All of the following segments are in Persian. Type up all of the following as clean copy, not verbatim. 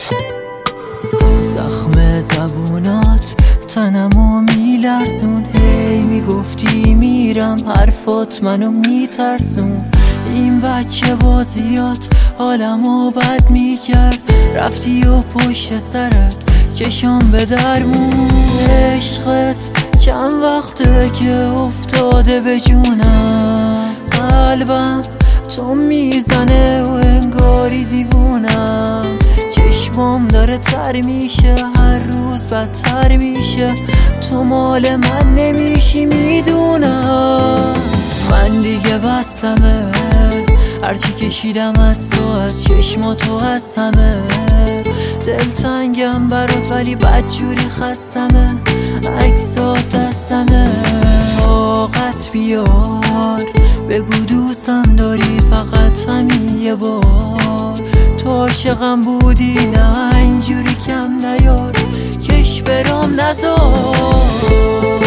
زخم زبونات تنمو میلرزون، هی میگفتی میرم، حرفات منو میترسون. این بچه بازیات حالمو بد میکرد، رفتی و پشت سرت چشام به درمون. عشقت چند وقته که افتاده به جونم، قلبم تو میزنه و انگاری دیوونم. چشمام داره تر میشه، هر روز بدتر میشه، تو مال من نمیشی میدونم. من دیگه بستمه، هرچی کشیدم از تو، از چشماتو هستمه. دلتنگم برات ولی بدجوری خستمه، عکسات دستمه. طاقت بیار بگو دوستم داری، فقط همین یه بار. تو عاشقم بودی نه اینجوری کم نیار، چشم برام نذار.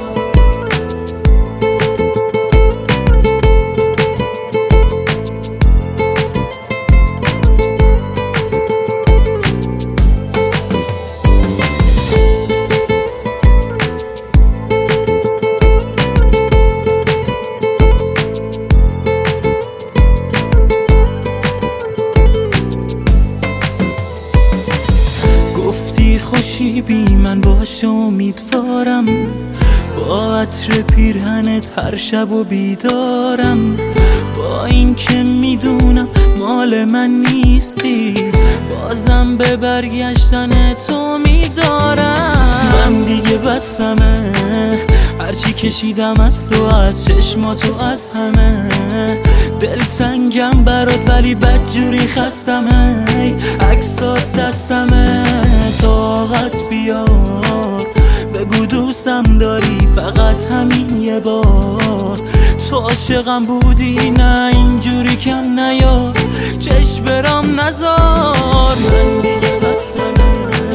خوشی بی من باش امیدوارم، با عطر پیرهنت هر شب و بیدارم. با این که میدونم مال من نیستی، بازم به برگشتن تو میدارم. من دیگه بسمه، هرچی کشیدم از تو، از چشماتو، از همه. دلتنگم برات ولی بدجوری خستمه، عکسات دستمه. طاقت بیار بگو دوستم داری، فقط همین یه بار. تو عاشقم بودی نه اینجوری کم نیار، چشم برام نذار. من دیگه بسمه،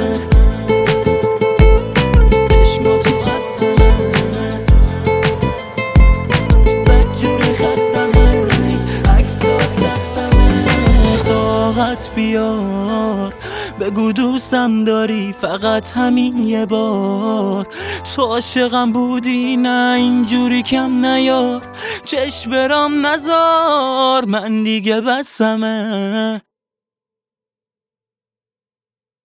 چشماتو از همه، بدجوری خستمه، عکسات دستمه. طاقت بیار بگو دوستم داری، فقط همین یه بار. تو عاشقم بودی نه اینجوری کم نیار، چشم برام نذار. من دیگه بسمه.